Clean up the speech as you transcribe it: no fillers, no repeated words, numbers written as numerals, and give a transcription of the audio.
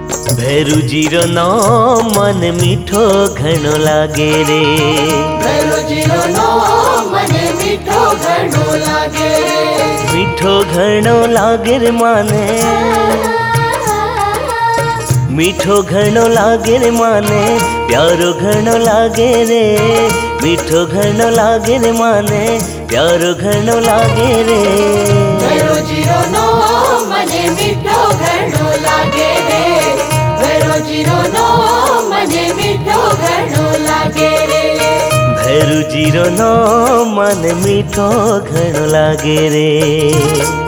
ભૈરુજીરો નામ મને મીઠો ઘણો લાગે રે, ભૈરુજીરો નામ મને મીઠો ઘણો લાગે રે, મીઠો ઘણો લાગે રે માને, મીઠો ઘણો લાગે રે માને, પ્યારો ઘણો લાગે રે, મીઠો ઘણો લાગે રે માને, પ્યારો ઘણો લાગે રે, ભૈરુજીરો નામ મને મીઠો ઘણો લાગે રે, ભૈરુજીરો નામ મને મીઠો ઘણો લાગે રે, ભૈરુજીરો નામ મને મીઠો ઘણો લાગે રે।